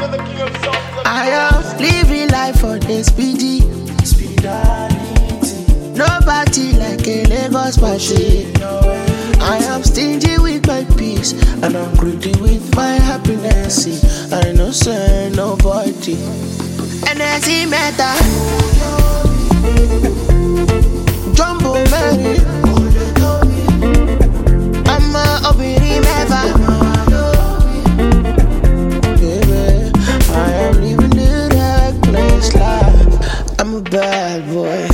I am living life for the speedy. Nobody like a Lagos machine. I am stingy with my peace, and I'm greedy with my happiness. I no say nobody. Energy matter. Jumbo Mary. I'm a obiri meva. Baby, I am living the reckless life. I'm a bad boy.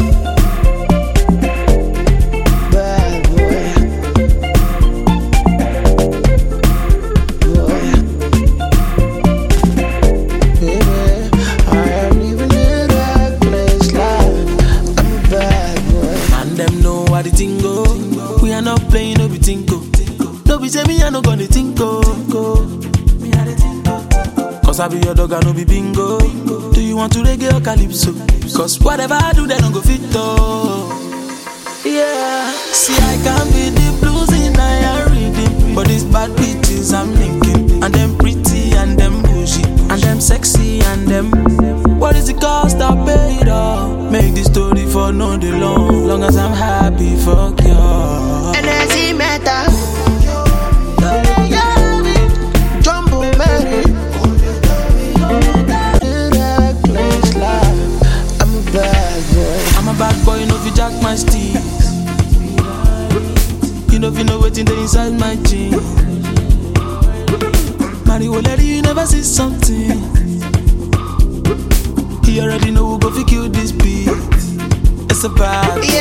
We are not playing, no be tinko. No be say me, I no gonna tinko. Cause I be your dog, I no be bingo. Do you want to reggae or calypso? Cause whatever I do, they don't go fit though. Yeah, see I can be the blues in I reading, but these bad bitches I'm linking, and them pretty and them bougie, and them sexy and them. What is the cost I paid all? Make the story for no day long as I'm happy, fuck you. Energy matter. Jumbo Mary. Reckless life. I'm a bad boy. I'm a bad boy, you know if you jack my steez. You know if you know what's in the inside my jeans. Mario lady, you never see something. He already know who go fi kill this beat. It's a bad.